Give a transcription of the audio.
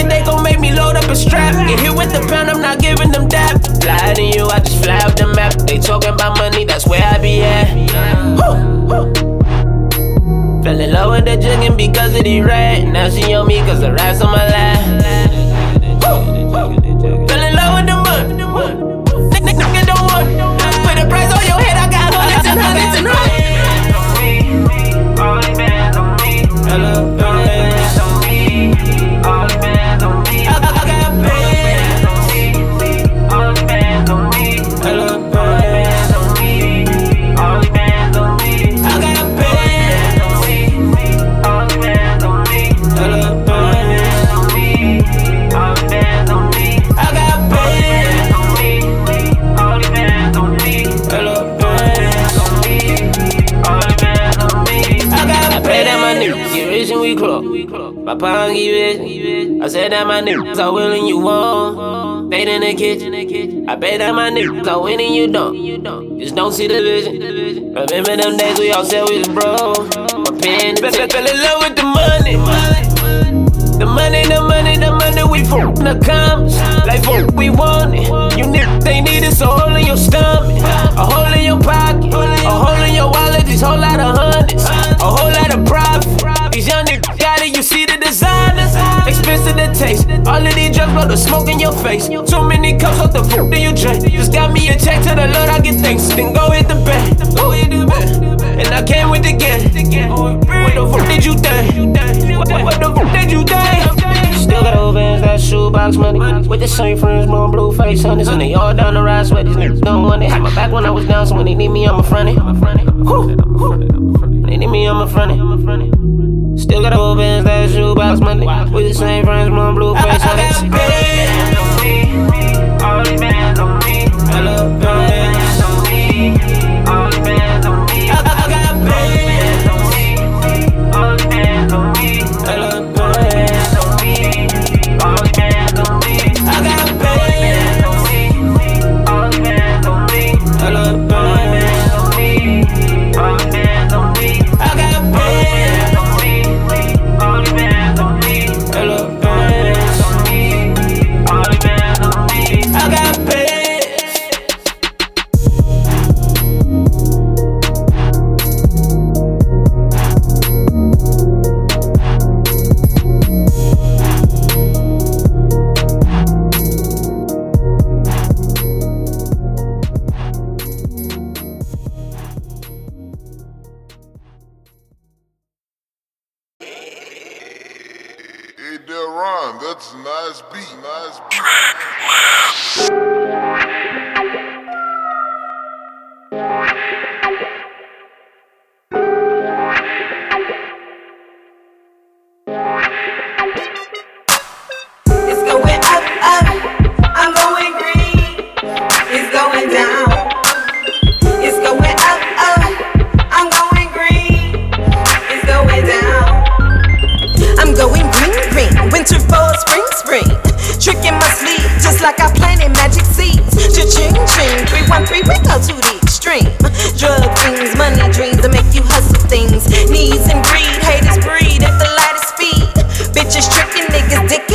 thinking they gon' make me load up a strap. Get hit with the pound, I'm not giving them dap. Fly to you, I just fly off the map. They talking about money, that's where I be at. Fell in love with the juggin' because of the rat. Now she on me cause the rats on my lap. Fell in love with the money. Nigga don't want. Put a price on your head, I got hundreds and hundreds and hundreds. All these bands on me. Hello, bands on me. All these bands on me. I got bands on me. All these bands on me. Hello, bands on me. All these bands on me. I got bands on me. All these bands on me. Hello, bands on me. All these bands on me. I got bands on me. All these bands on me. Hello, bands on me. All these bands on me. I pray that my niggas get rich and we close. My pound get rich. I said that my niggas are willing you want. Fade in the kitchen. I bet that my niggas are winning you don't. Just don't see the vision. Remember them days we all said we was broke. My pen fell in love with the money. The money, we fuck the comments. Like fuck, we want it. You niggas, they need it, so hole in your stomach, a hole in your pocket, a hole in your wallet, this whole lot of hundreds, a whole lot of profit. These young niggas got it, you see the designers, expensive to taste. All of these drugs blow the smoke in your face. Too many cups, what the fuck do you drink? Just got me a check to the Lord, I get thanks. Then go hit the bank, and I came with the gang. What the fuck did you think? What the fuck did you think? Still got old bands, that shoebox money. With the same friends, blowing blue face hunters. And they all down the ride, sweat these niggas don't want it. Had my back when I was down, so when they need me, I'ma front it. They need me, I'ma front it. Still got old bands, that shoebox money. With the same friends, blowing blue face hunters. I got bands on me. All these bands on me. Hello, bands on me. All these bands on me. I got bands on me. All these bands on me. Hello, bands on me. All these bands on me. I got bands on me. All these bands on me. Hello, bands on me. All these bands on me. I got bands on me. All these bands on me. Hello, bands on me. All these bands on me. I got bands. Hey, Deron, that's a nice beat, nice beat.